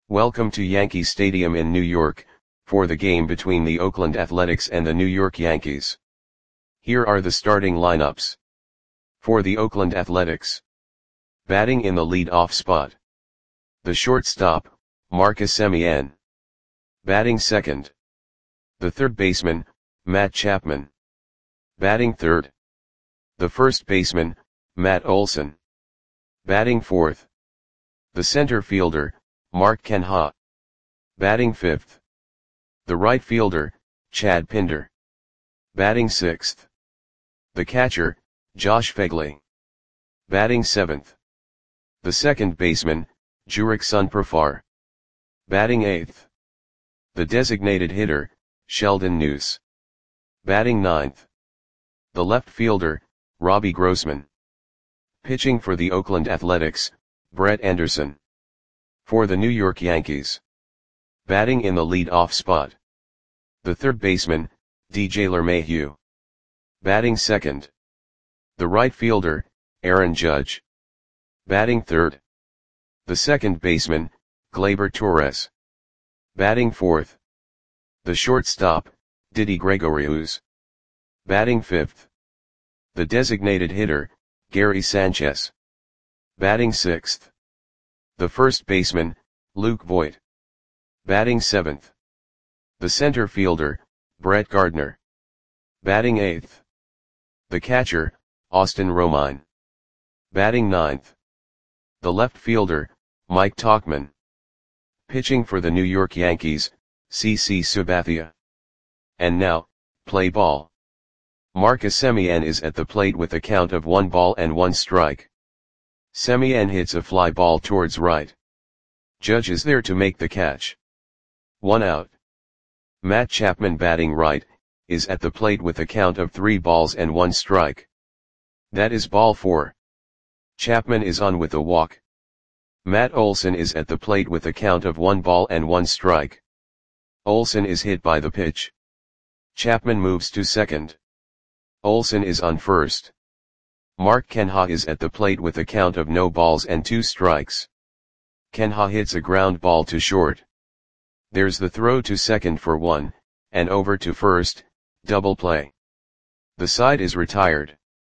Welcome to Yankee Stadium in New York, for the game between the Oakland Athletics and the New York Yankees. Here are the starting lineups. For the Oakland Athletics. Batting in the lead-off spot. The shortstop, Marcus Semien. Batting second. The third baseman, Matt Chapman. Batting third. The first baseman, Matt Olson. Batting fourth. The center fielder, Mark Canha. Batting fifth. The right fielder, Chad Pinder. Batting sixth. The catcher, Josh Phegley. Batting seventh. The second baseman, Jurickson Profar. Batting eighth. The designated hitter, Sheldon Neuse. Batting ninth. The left fielder, Robbie Grossman. Pitching for the Oakland Athletics, Brett Anderson. For the New York Yankees. Batting in the lead-off spot. The third baseman, DJ LeMahieu. Batting second. The right fielder, Aaron Judge. Batting third. The second baseman, Gleyber Torres. Batting fourth. The shortstop, Didi Gregorius. Batting fifth. The designated hitter, Gary Sanchez. Batting sixth. The first baseman, Luke Voit. Batting seventh. The center fielder, Brett Gardner. Batting eighth. The catcher, Austin Romine. Batting ninth. The left fielder, Mike Tauchman. Pitching for the New York Yankees, CC Sabathia. And now, play ball. Marcus Semien is at the plate with a count of 1-1 strike. Semien hits a fly ball towards right. Judge is there to make the catch. 1 out. Matt Chapman, batting right, is at the plate with a count of 3-1 strike. That is ball 4. Chapman is on with a walk. Matt Olson is at the plate with a count of 1-1 strike. Olson is hit by the pitch. Chapman moves to second. Olson is on first. Mark Canha is at the plate with a count of 0-2 strikes. Canha hits a ground ball to short. There's the throw to second for 1, and over to first, double play. The side is retired.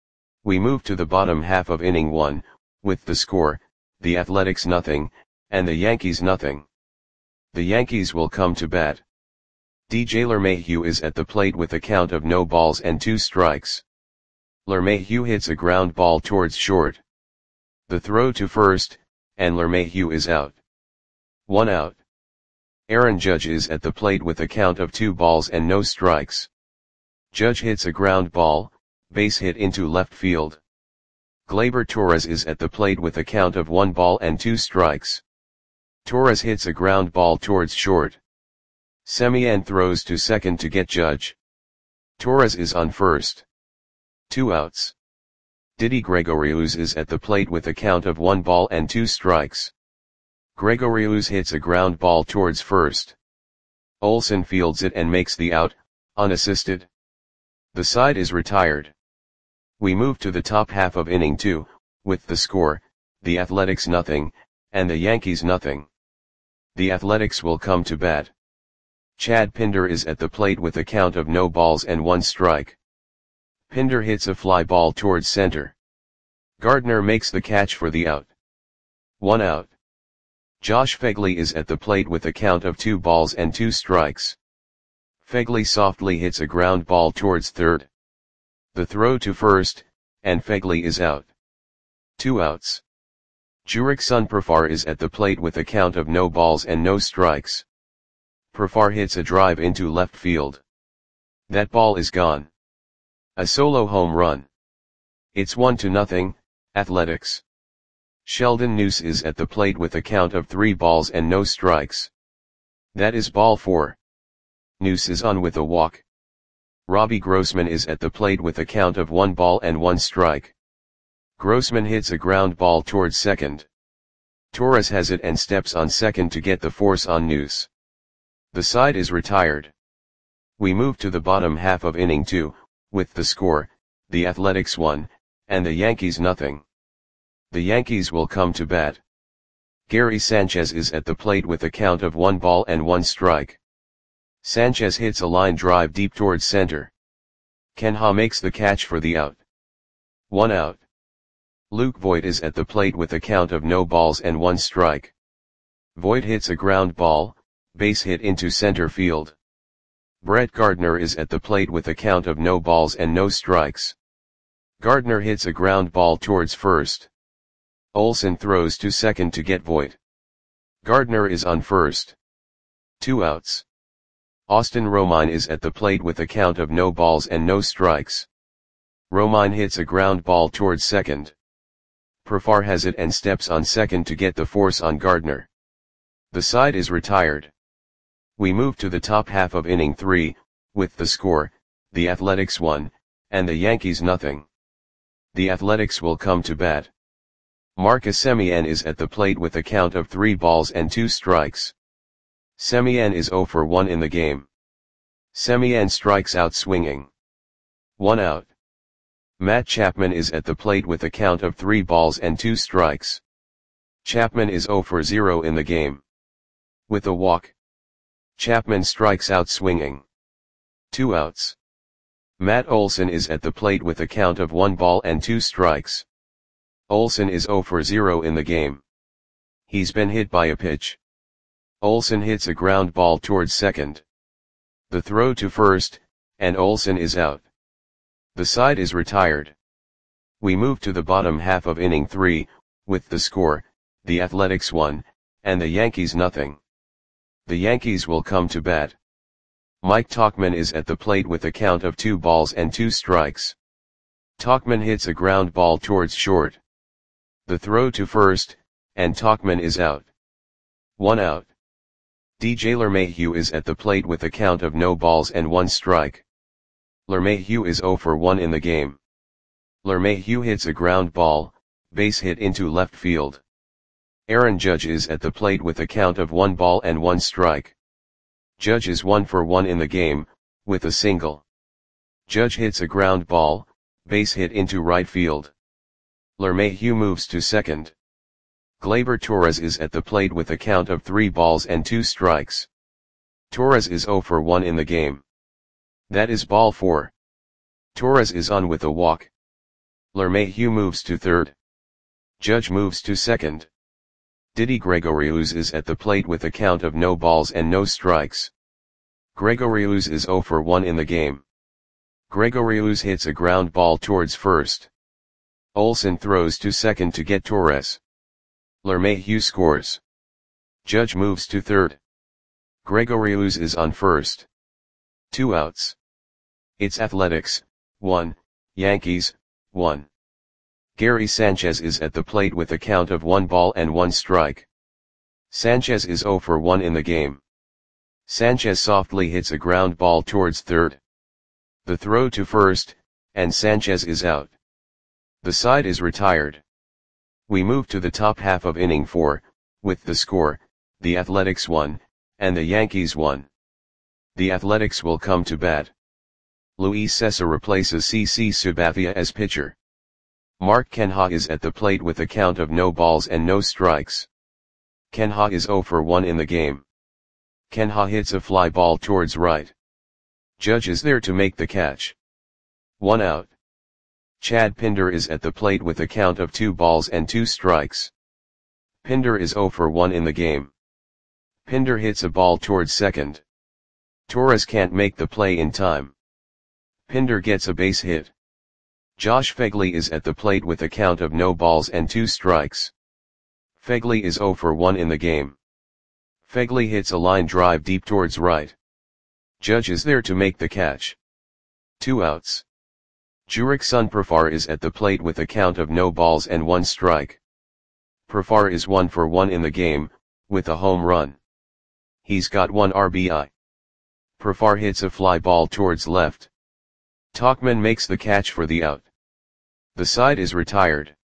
We move to the bottom half of inning 1, with the score, the Athletics 0, and the Yankees 0. The Yankees will come to bat. DJ LeMahieu is at the plate with a count of 0-2 strikes. LeMahieu hits a ground ball towards short. The throw to first, and LeMahieu is out. 1 out. Aaron Judge is at the plate with a count of 2 strikes. Judge hits a ground ball, base hit into left field. Gleyber Torres is at the plate with a count of 1-2 strikes. Torres hits a ground ball towards short. Semien throws to second to get Judge. Torres is on first. 2 outs. Didi Gregorius is at the plate with a count of 1-2 strikes. Gregorius hits a ground ball towards first. Olson fields it and makes the out, unassisted. The side is retired. We move to the top half of inning 2, with the score, the Athletics 0, and the Yankees 0. The Athletics will come to bat. Chad Pinder is at the plate with a count of 0-1 strike. Pinder hits a fly ball towards center. Gardner makes the catch for the out. 1 out. Josh Phegley is at the plate with a count of 2-2 strikes. Phegley softly hits a ground ball towards third. The throw to first, and Phegley is out. 2 outs. Jurickson Profar is at the plate with a count of 0 strikes. Profar hits a drive into left field. That ball is gone. A solo home run. It's 1-0, Athletics. Sheldon Neuse is at the plate with a count of 3 strikes. That is ball 4. Neuse is on with a walk. Robbie Grossman is at the plate with a count of 1-1 strike. Grossman hits a ground ball towards second. Torres has it and steps on second to get the force on Neuse. The side is retired. We move to the bottom half of inning 2, with the score, the Athletics 1, and the Yankees 0. The Yankees will come to bat. Gary Sanchez is at the plate with a count of 1 ball and 1 strike. Sanchez hits a line drive deep towards center. Ken Ha makes the catch for the out. 1 out. Luke Voit is at the plate with a count of no balls and 1 strike. Voit hits a ground ball, base hit into center field. Brett Gardner is at the plate with a count of no balls and no strikes. Gardner hits a ground ball towards first. Olson throws to second to get Voit. Gardner is on first. 2 outs. Austin Romine is at the plate with a count of no balls and no strikes. Romine hits a ground ball towards second. Profar has it and steps on second to get the force on Gardner. The side is retired. We move to the top half of inning 3, with the score, the Athletics 1, and the Yankees nothing. The Athletics will come to bat. Marcus Semien is at the plate with a count of 3 balls and 2 strikes. Semien is 0 for 1 in the game. Semien strikes out swinging. 1 out. Matt Chapman is at the plate with a count of 3 balls and 2 strikes. Chapman is 0 for 0 in the game. With a walk. Chapman strikes out swinging. 2 outs. Matt Olson is at the plate with a count of 1 ball and 2 strikes. Olson is 0 for 0 in the game. He's been hit by a pitch. Olson hits a ground ball towards second. The throw to first, and Olson is out. The side is retired. We move to the bottom half of inning 3, with the score, the Athletics 1, and the Yankees nothing. The Yankees will come to bat. Mike Tauchman is at the plate with a count of 2 balls and 2 strikes. Tauchman hits a ground ball towards short. The throw to first, and Tauchman is out. 1 out. DJ LeMahieu is at the plate with a count of no balls and 1 strike. LeMahieu is 0 for 1 in the game. LeMahieu hits a ground ball, base hit into left field. Aaron Judge is at the plate with a count of 1 ball and 1 strike. Judge is 1 for 1 in the game, with a single. Judge hits a ground ball, base hit into right field. LeMahieu moves to second. Gleyber Torres is at the plate with a count of 3 balls and 2 strikes. Torres is 0 for 1 in the game. That is ball 4. Torres is on with a walk. LeMahieu moves to third. Judge moves to second. Didi Gregorius is at the plate with a count of no balls and no strikes. Gregorius is 0 for 1 in the game. Gregorius hits a ground ball towards first. Olson throws to second to get Torres. LeMahieu scores. Judge moves to third. Gregorius is on first. 2 outs. It's Athletics, 1, Yankees, 1. Gary Sanchez is at the plate with a count of 1 ball and 1 strike. Sanchez is 0 for 1 in the game. Sanchez softly hits a ground ball towards third. The throw to first, and Sanchez is out. The side is retired. We move to the top half of inning 4, with the score, the Athletics 1, and the Yankees 1. The Athletics will come to bat. Luis Cessa replaces CC Sabathia as pitcher. Mark Canha is at the plate with a count of no balls and no strikes. Canha is 0 for 1 in the game. Canha hits a fly ball towards right. Judge is there to make the catch. 1 out. Chad Pinder is at the plate with a count of 2 balls and 2 strikes. Pinder is 0 for 1 in the game. Pinder hits a ball towards second. Torres can't make the play in time. Pinder gets a base hit. Josh Phegley is at the plate with a count of no balls and 2 strikes. Phegley is 0 for 1 in the game. Phegley hits a line drive deep towards right. Judge is there to make the catch. 2 outs. Jurickson Profar is at the plate with a count of no balls and 1 strike. Profar is 1 for 1 in the game, with a home run. He's got 1 RBI. Profar hits a fly ball towards left. Tauchman makes the catch for the out. The side is retired.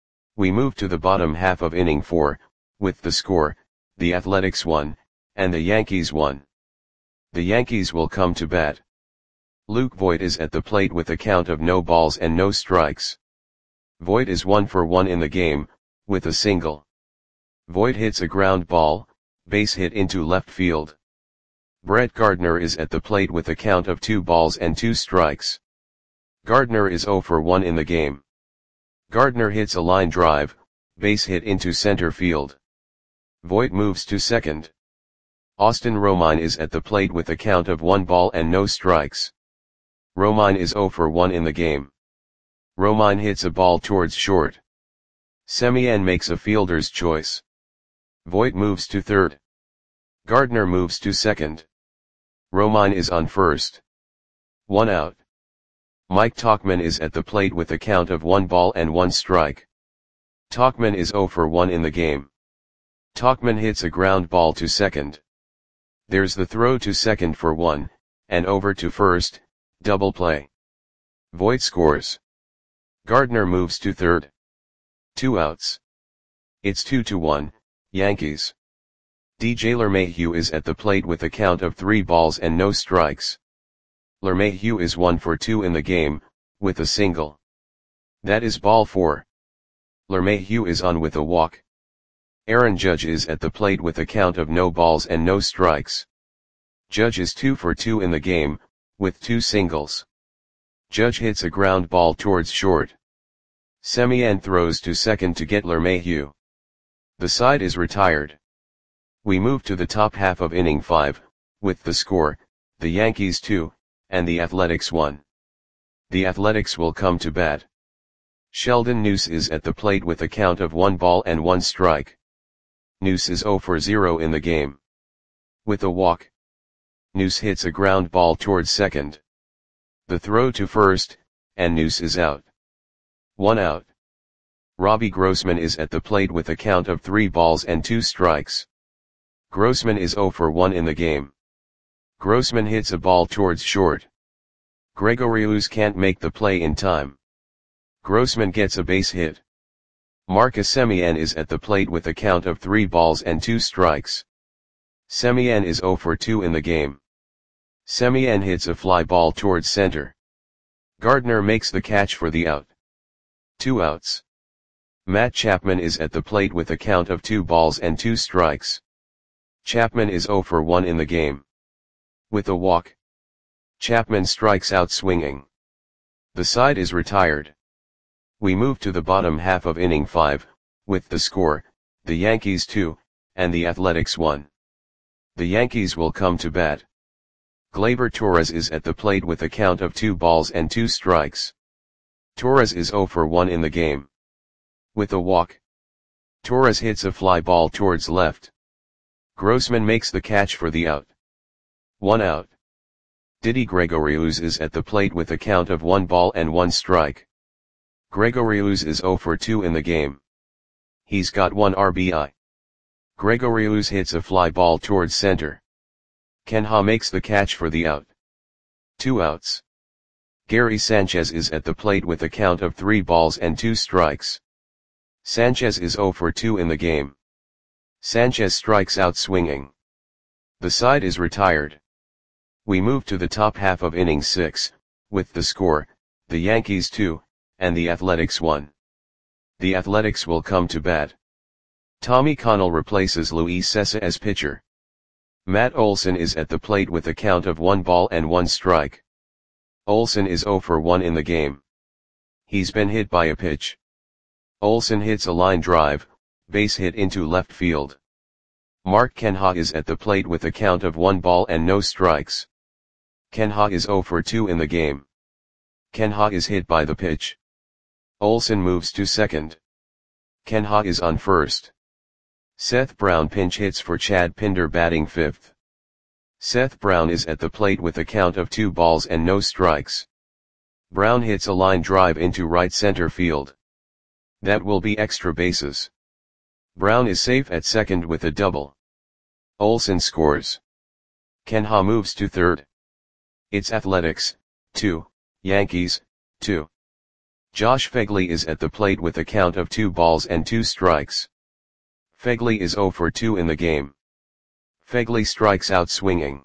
We move to the bottom half of inning 4, with the score, the Athletics 1, and the Yankees 1. The Yankees will come to bat. Luke Voit is at the plate with a count of no balls and no strikes. Voit is 1 for 1 in the game, with a single. Voit hits a ground ball, base hit into left field. Brett Gardner is at the plate with a count of 2 balls and 2 strikes. Gardner is 0 for 1 in the game. Gardner hits a line drive, base hit into center field. Voit moves to second. Austin Romine is at the plate with a count of 1 ball and no strikes. Romine is 0 for 1 in the game. Romine hits a ball towards short. Semien makes a fielder's choice. Voit moves to third. Gardner moves to second. Romine is on first. 1 out. Mike Tauchman is at the plate with a count of 1 ball and 1 strike. Tauchman is 0 for 1 in the game. Tauchman hits a ground ball to second. There's the throw to second for 1, and over to first, double play. Voit scores. Gardner moves to third. 2 outs. It's 2-1, Yankees. DJ LeMahieu is at the plate with a count of 3 balls and no strikes. LeMahieu is 1 for 2 in the game, with a single. That is ball 4. LeMahieu is on with a walk. Aaron Judge is at the plate with a count of no balls and no strikes. Judge is 2 for 2 in the game, with 2 singles. Judge hits a ground ball towards short. Semien throws to second to get LeMahieu. The side is retired. We move to the top half of inning 5, with the score, the Yankees 2, and the Athletics 1. The Athletics will come to bat. Sheldon Neuse is at the plate with a count of 1 ball and 1 strike. Neuse is 0 for 0 in the game. With a walk. Neuse hits a ground ball towards second. The throw to first, and Neuse is out. 1 out. Robbie Grossman is at the plate with a count of 3 balls and 2 strikes. Grossman is 0 for 1 in the game. Grossman hits a ball towards short. Gregorius can't make the play in time. Grossman gets a base hit. Marcus Semien is at the plate with a count of 3 balls and 2 strikes. Semien is 0 for 2 in the game. Semien hits a fly ball towards center. Gardner makes the catch for the out. 2 outs. Matt Chapman is at the plate with a count of 2 balls and 2 strikes. Chapman is 0 for 1 in the game. With a walk. Chapman strikes out swinging. The side is retired. We move to the bottom half of inning 5, with the score, the Yankees 2, and the Athletics 1. The Yankees will come to bat. Gleyber Torres is at the plate with a count of 2 balls and 2 strikes. Torres is 0 for 1 in the game. With a walk. Torres hits a fly ball towards left. Grossman makes the catch for the out. 1 out. Didi Gregorius is at the plate with a count of 1 ball and 1 strike. Gregorius is 0 for 2 in the game. He's got 1 RBI. Gregorius hits a fly ball towards center. Kenha makes the catch for the out. 2 outs. Gary Sanchez is at the plate with a count of 3 balls and 2 strikes. Sanchez is 0 for 2 in the game. Sanchez strikes out swinging. The side is retired. We move to the top half of inning 6, with the score, the Yankees 2, and the Athletics 1. The Athletics will come to bat. Tommy Connell replaces Luis Cessa as pitcher. Matt Olson is at the plate with a count of 1 ball and 1 strike. Olson is 0 for 1 in the game. He's been hit by a pitch. Olson hits a line drive, base hit into left field. Mark Kenha is at the plate with a count of 1 ball and no strikes. Kenha is 0 for 2 in the game. Kenha is hit by the pitch. Olson moves to second. Kenha is on first. Seth Brown pinch hits for Chad Pinder batting 5th. Seth Brown is at the plate with a count of 2 balls and no strikes. Brown hits a line drive into right center field. That will be extra bases. Brown is safe at second with a double. Olson scores. Kenha moves to third. It's Athletics, 2, Yankees, 2. Josh Phegley is at the plate with a count of 2 balls and 2 strikes. Phegley is 0 for 2 in the game. Phegley strikes out swinging.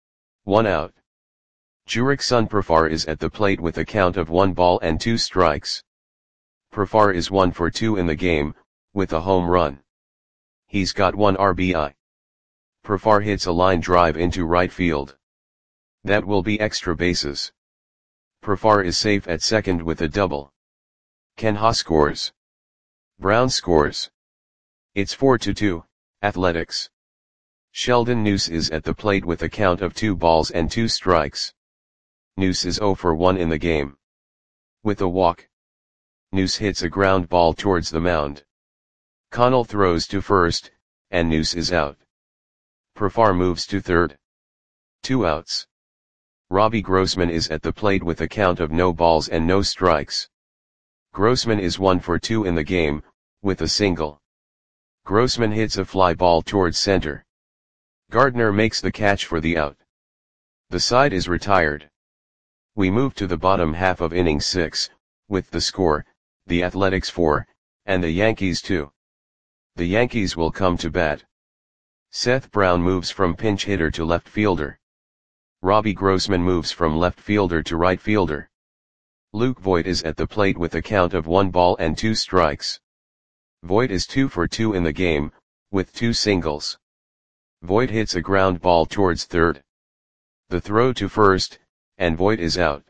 1 out. Jurickson Profar is at the plate with a count of 1 ball and 2 strikes. Profar is 1 for 2 in the game, with a home run. He's got 1 RBI. Profar hits a line drive into right field. That will be extra bases. Profar is safe at second with a double. Kenha scores. Brown scores. It's 4-2, Athletics. Sheldon Neuse is at the plate with a count of 2 balls and 2 strikes. Neuse is 0 for 1 in the game. With a walk. Neuse hits a ground ball towards the mound. Connell throws to first, and Neuse is out. Profar moves to third. 2 outs. Robbie Grossman is at the plate with a count of no balls and no strikes. Grossman is 1 for 2 in the game, with a single. Grossman hits a fly ball towards center. Gardner makes the catch for the out. The side is retired. We move to the bottom half of inning 6, with the score, the Athletics 4, and the Yankees 2. The Yankees will come to bat. Seth Brown moves from pinch hitter to left fielder. Robbie Grossman moves from left fielder to right fielder. Luke Voit is at the plate with a count of 1 ball and 2 strikes. Voit is 2 for 2 in the game, with 2 singles. Voit hits a ground ball towards third. The throw to first, and Voit is out.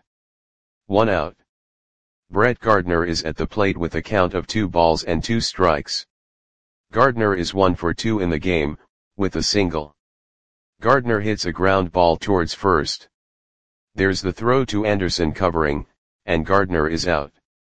1 out. Brett Gardner is at the plate with a count of 2 balls and 2 strikes. Gardner is 1 for 2 in the game, with a single. Gardner hits a ground ball towards first. There's the throw to Anderson covering, and Gardner is out.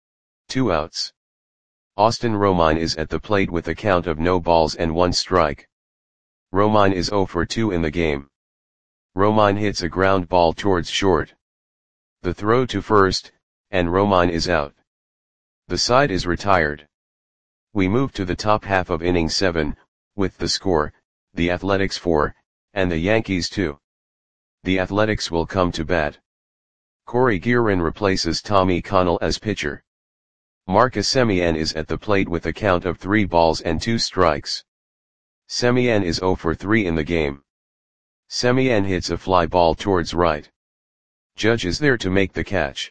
2 outs. Austin Romine is at the plate with a count of no balls and 1 strike. Romine is 0 for 2 in the game. Romine hits a ground ball towards short. The throw to first, and Romine is out. The side is retired. We move to the top half of inning 7, with the score, the Athletics 4, and the Yankees 2. The Athletics will come to bat. Corey Guerin replaces Tommy Connell as pitcher. Marcus Semien is at the plate with a count of 3 balls and 2 strikes. Semien is 0 for 3 in the game. Semien hits a fly ball towards right. Judge is there to make the catch.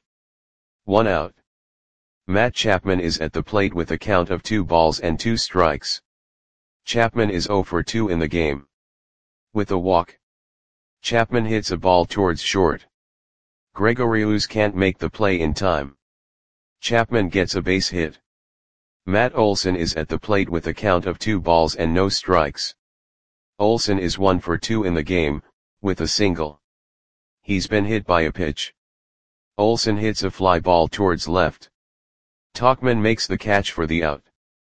1 out. Matt Chapman is at the plate with a count of 2 balls and 2 strikes. Chapman is 0 for 2 in the game. With a walk. Chapman hits a ball towards short. Gregorius can't make the play in time. Chapman gets a base hit. Matt Olson is at the plate with a count of 2 balls and no strikes. Olson is 1 for 2 in the game, with a single. He's been hit by a pitch. Olson hits a fly ball towards left. Tauchman makes the catch for the out.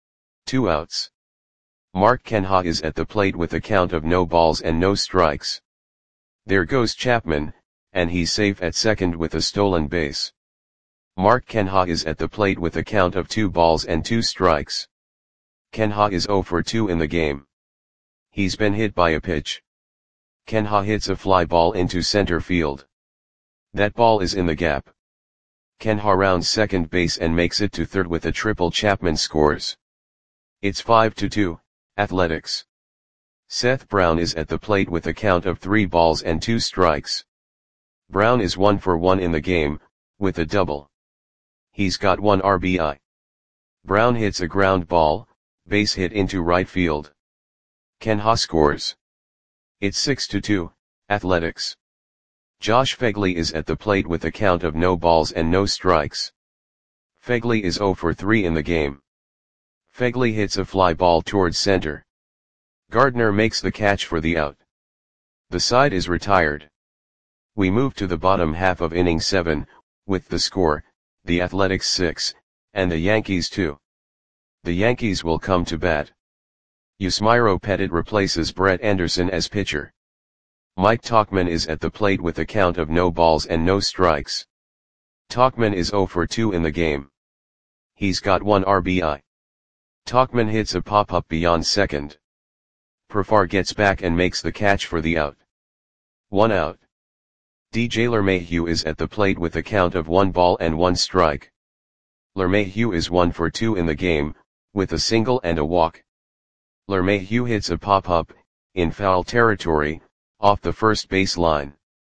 2 outs. Mark Kenha is at the plate with a count of no balls and no strikes. There goes Chapman, and he's safe at second with a stolen base. Mark Kenha is at the plate with a count of 2 balls and 2 strikes. Kenha is 0 for 2 in the game. He's been hit by a pitch. Kenha hits a fly ball into center field. That ball is in the gap. Kenha rounds second base and makes it to third with a triple. Chapman scores. It's 5-2, Athletics. Seth Brown is at the plate with a count of 3 balls and 2 strikes. Brown is 1 for 1 in the game, with a double. He's got 1 RBI. Brown hits a ground ball, base hit into right field. Kenha scores. It's 6-2, Athletics. Josh Phegley is at the plate with a count of no balls and no strikes. Phegley is 0 for 3 in the game. Phegley hits a fly ball towards center. Gardner makes the catch for the out. The side is retired. We move to the bottom half of inning 7, with the score, the Athletics 6, and the Yankees 2. The Yankees will come to bat. Yusmeiro Petit replaces Brett Anderson as pitcher. Mike Tauchman is at the plate with a count of no balls and no strikes. Tauchman is 0 for 2 in the game. He's got 1 RBI. Tauchman hits a pop-up beyond second. Profar gets back and makes the catch for the out. 1 out. DJ LeMahieu is at the plate with a count of 1 ball and 1 strike. LeMahieu is 1 for 2 in the game, with a single and a walk. LeMahieu hits a pop-up, in foul territory, off the first base line.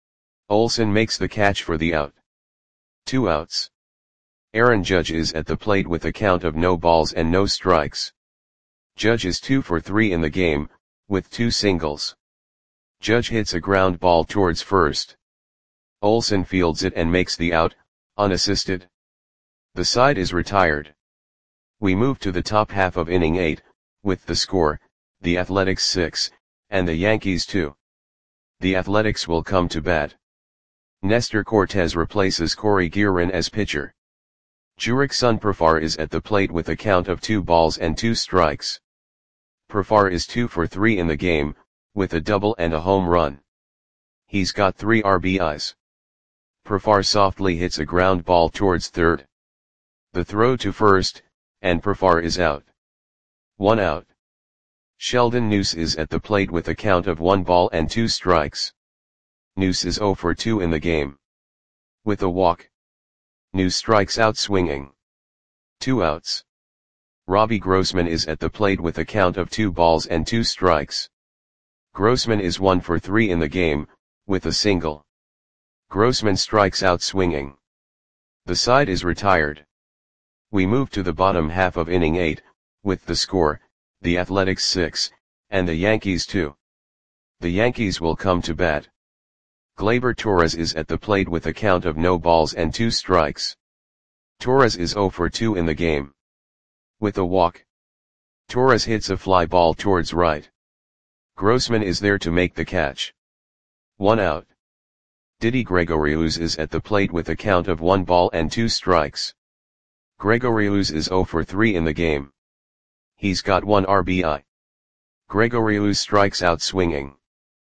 Olson makes the catch for the out. 2 outs. Aaron Judge is at the plate with a count of no balls and no strikes. Judge is 2 for 3 in the game, with 2 singles. Judge hits a ground ball towards first. Olsen fields it and makes the out, unassisted. The side is retired. We move to the top half of inning 8, with the score, the Athletics 6, and the Yankees 2. The Athletics will come to bat. Nestor Cortes replaces Corey Guerin as pitcher. Jurickson Profar is at the plate with a count of 2 balls and 2 strikes. Profar is 2 for 3 in the game, with a double and a home run. He's got 3 RBIs. Profar softly hits a ground ball towards third. The throw to first, and Profar is out. 1 out. Sheldon Neuse is at the plate with a count of 1 ball and 2 strikes. Neuse is 0 for 2 in the game. With a walk. Neuse strikes out swinging. 2 outs. Robbie Grossman is at the plate with a count of 2 balls and 2 strikes. Grossman is 1 for 3 in the game, with a single. Grossman strikes out swinging. The side is retired. We move to the bottom half of inning 8, with the score, the Athletics 6, and the Yankees 2. The Yankees will come to bat. Gleyber Torres is at the plate with a count of no balls and 2 strikes. Torres is 0 for 2 in the game. With a walk. Torres hits a fly ball towards right. Grossman is there to make the catch. 1 out. Didi Gregorius is at the plate with a count of 1 ball and 2 strikes. Gregorius is 0 for 3 in the game. He's got 1 RBI. Gregorius strikes out swinging.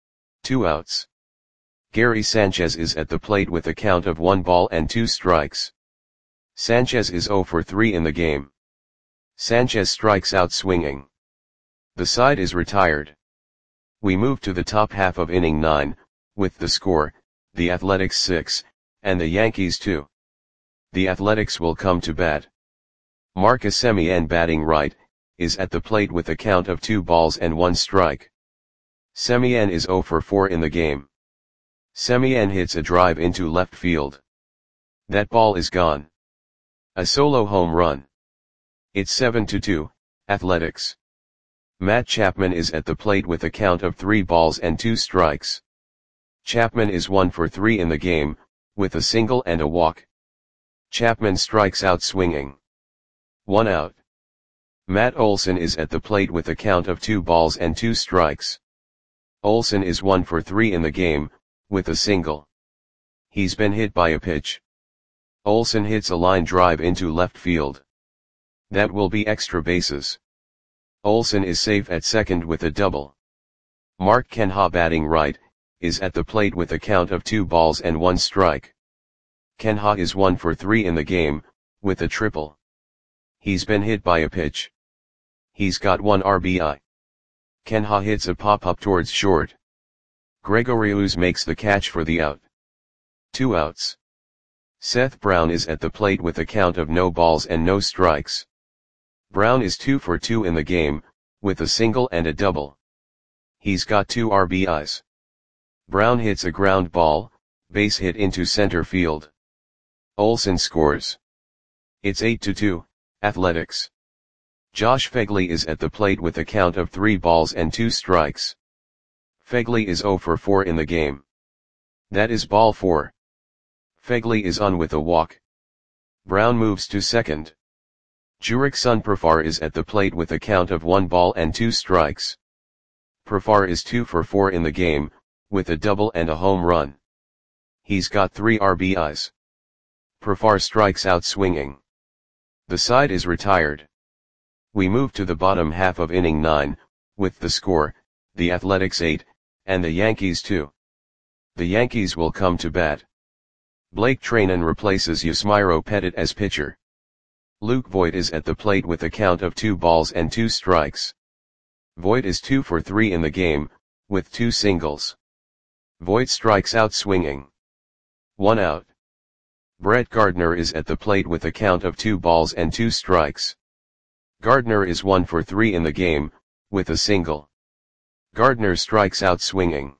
2 outs. Gary Sanchez is at the plate with a count of 1 ball and 2 strikes. Sanchez is 0 for 3 in the game. Sanchez strikes out swinging. The side is retired. We move to the top half of inning 9, with the score, the Athletics 6, and the Yankees 2. The Athletics will come to bat. Marcus Semien batting right, is at the plate with a count of 2 balls and 1 strike. Semien is 0 for 4 in the game. Semien hits a drive into left field. That ball is gone. A solo home run. It's 7-2, Athletics. Matt Chapman is at the plate with a count of 3 balls and 2 strikes. Chapman is 1 for 3 in the game, with a single and a walk. Chapman strikes out swinging. 1 out. Matt Olson is at the plate with a count of 2 balls and 2 strikes. Olson is 1 for 3 in the game, with a single. He's been hit by a pitch. Olson hits a line drive into left field. That will be extra bases. Olson is safe at second with a double. Mark Canha batting right, is at the plate with a count of 2 balls and 1 strike. Canha is 1 for 3 in the game, with a triple. He's been hit by a pitch. He's got 1 RBI. Canha hits a pop-up towards short. Gregorius makes the catch for the out. 2 outs. Seth Brown is at the plate with a count of no balls and no strikes. Brown is 2 for 2 in the game, with a single and a double. He's got 2 RBIs. Brown hits a ground ball, base hit into center field. Olsen scores. It's 8-2, Athletics. Josh Phegley is at the plate with a count of 3 balls and 2 strikes. Phegley is 0 for 4 in the game. That is ball 4. Phegley is on with a walk. Brown moves to second. Jurickson Profar is at the plate with a count of 1 ball and 2 strikes. Profar is 2 for 4 in the game, with a double and a home run. He's got 3 RBIs. Profar strikes out swinging. The side is retired. We move to the bottom half of inning 9, with the score, the Athletics 8, and the Yankees 2. The Yankees will come to bat. Blake Treinen replaces Yusmeiro Petit as pitcher. Luke Voit is at the plate with a count of 2 balls and 2 strikes. Voit is 2 for 3 in the game, with 2 singles. Voit strikes out swinging. 1 out. Brett Gardner is at the plate with a count of 2 balls and 2 strikes. Gardner is 1 for 3 in the game, with a single. Gardner strikes out swinging.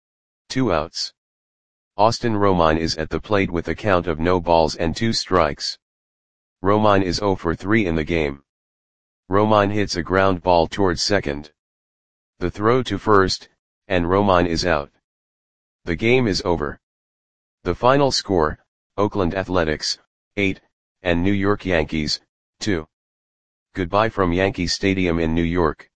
2 outs. Austin Romine is at the plate with a count of no balls and 2 strikes. Romine is 0 for 3 in the game. Romine hits a ground ball towards second. The throw to first, and Romine is out. The game is over. The final score, Oakland Athletics, 8, and New York Yankees, 2. Goodbye from Yankee Stadium in New York.